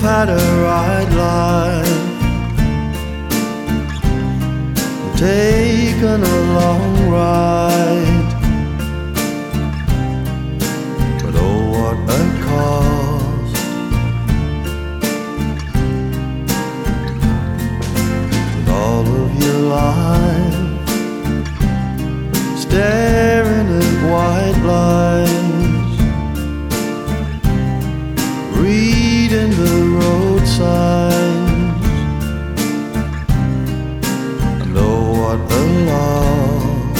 had a right life, taken a long ride, but oh what a cost. With all of your life staring at white lines, reading the road signs, and oh what a loss.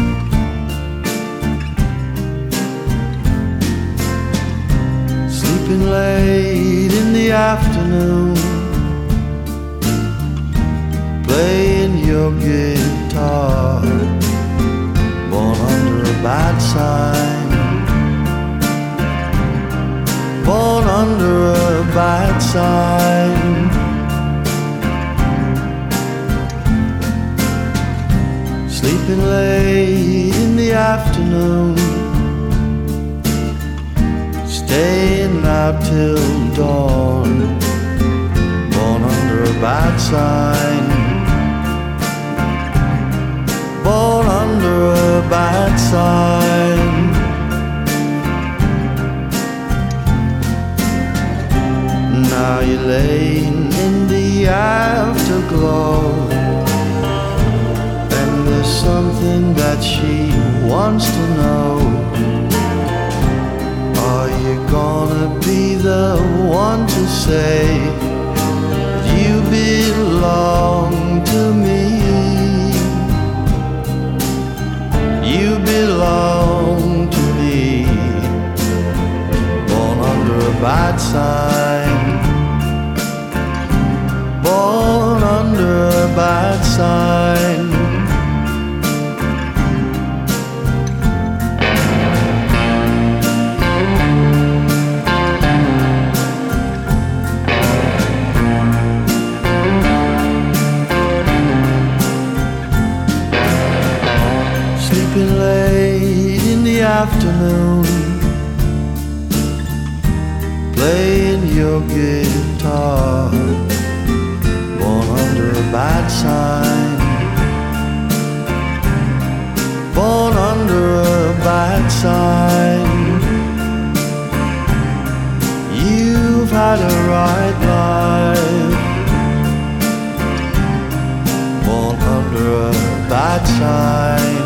Sleeping late in the afternoon, playing your guitar, born under a bad sign, born under a bad sign. Sleeping late in the afternoon, staying out till dawn, born under a bad sign, born under a bad sign. Now you're laying in the afterglow, and there's something that she wants to know. Are you gonna be the one to say that you belong to me? You belong to me, born under a bad sign, born under a bad sign. Sleeping late in the afternoon, playing your guitar, born under a bad sign, born under a bad sign. You've had a right life, born under a bad sign.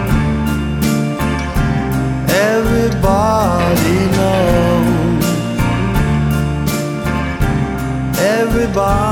Everybody knows, everybody